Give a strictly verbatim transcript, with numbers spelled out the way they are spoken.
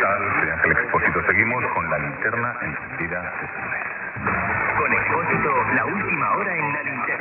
tal? Soy Ángel Expósito. Seguimos con la linterna encendida de Con Expósito, la última hora en la linterna.